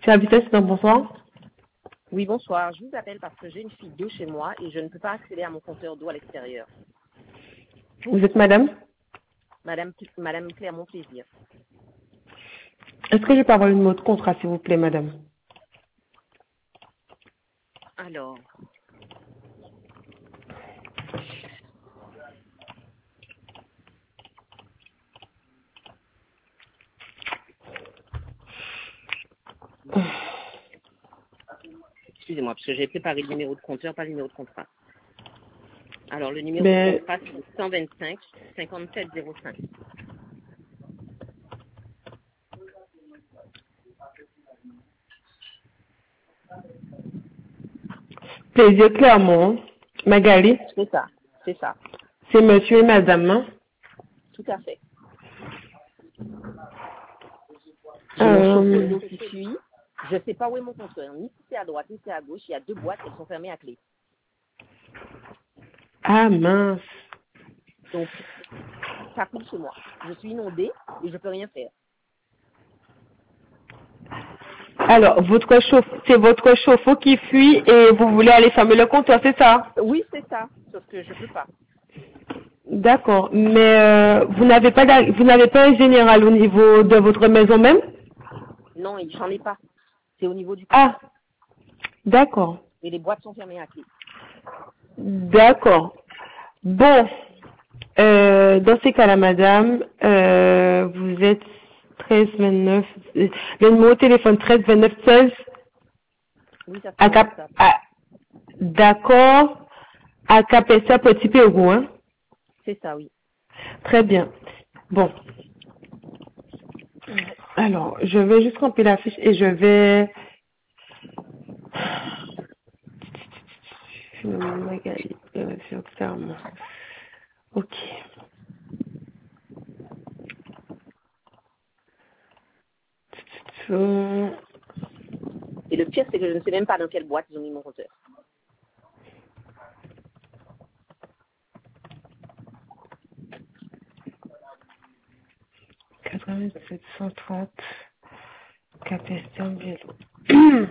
C'est à vitesse, c'est un bonsoir. Oui, bonsoir. Je vous appelle parce que j'ai une fuite d'eau chez moi et je ne peux pas accéder à mon compteur d'eau à l'extérieur. Vous êtes madame? Madame Clermont Plaisir. Est-ce que je peux avoir le numéro de contrat, s'il vous plaît, madame? Alors, excusez-moi, parce que j'ai préparé le numéro de compteur, pas le numéro de contrat. Alors, le numéro de Mais, contrat, c'est 125 57 05. plaisir Clermont, Magali, C'est ça, c'est ça, c'est monsieur et madame, hein? tout à fait. J'ai mon chauffe-eau d'eau qui fuit. Je ne sais pas où est mon compteur. Ni si c'est à droite, ni si c'est à gauche. Il y a deux boîtes, elles sont fermées à clé. Ah, mince. Donc, ça coule chez moi. Je suis inondée et je ne peux rien faire. Alors, c'est votre chauffe-eau qui fuit et vous voulez aller fermer le compteur, c'est ça? Oui, c'est ça, sauf que je ne peux pas. D'accord. Mais vous n'avez pas un général au niveau de votre maison même? Non, j'en ai pas. C'est au niveau du Ah, compteur. d'accord. Et les boîtes sont fermées à clé. D'accord. Bon, dans ces cas-là, madame, vous êtes 13 29, le numéro de téléphone 13 29 16 Oui, ça c'est à mon Cap, portable. d'accord, à Capessa Petit Pérou, hein. C'est ça, oui. Très bien. Bon, alors, je vais juste remplir la fiche et je vais... Magali, sur Clermont. Ok. Et le pire, c'est que je ne sais même pas dans quelle boîte ils ont mis mon compteur. 87 130 Capestin Vélo.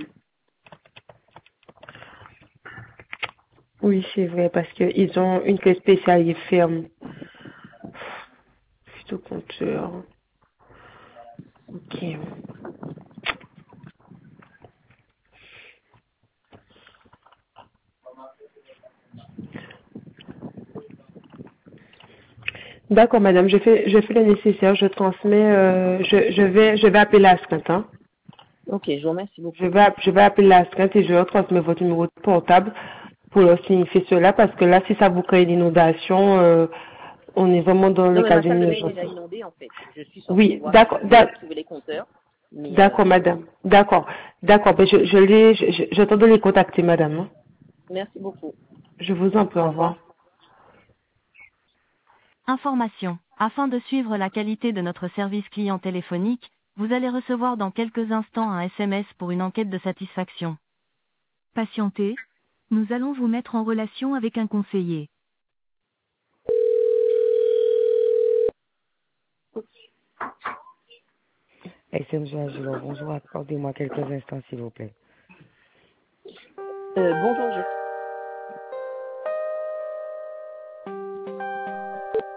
Oui, c'est vrai, parce qu'ils ont une clé spéciale, ils ferment. Plutôt compteur. Ok. D'accord, madame, je fais le nécessaire, je transmets, je vais appeler l'astreinte, hein. Ok, je vous remercie beaucoup. Je vais appeler l'astreinte et je leur transmets votre numéro de portable pour leur signifier cela, parce que là, si ça vous crée une inondation, on est vraiment dans Non, le mais cas ma d'une salle de bain est déjà urgence. inondée, en fait. Je suis sortie Oui, voir si d'accord, je pouvais retrouver les compteurs. Mais d'accord, madame. D'accord, d'accord. Ben, j'attends de les contacter, madame, hein. merci beaucoup. Je vous en prie, au Au revoir. revoir. Information. Afin de suivre la qualité de notre service client téléphonique, vous allez recevoir dans quelques instants un SMS pour une enquête de satisfaction. Patientez. Nous allons vous mettre en relation avec un conseiller. SMG Agilon, bonjour, accordez-moi quelques instants s'il vous plaît. Bonjour, je